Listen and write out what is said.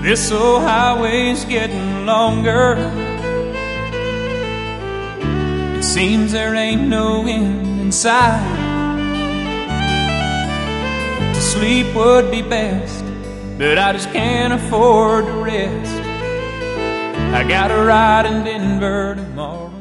This old highway's getting longer. It seems there ain't no end in sight. To sleep would be best, but I just can't afford to rest. I got a ride in Denver tomorrow.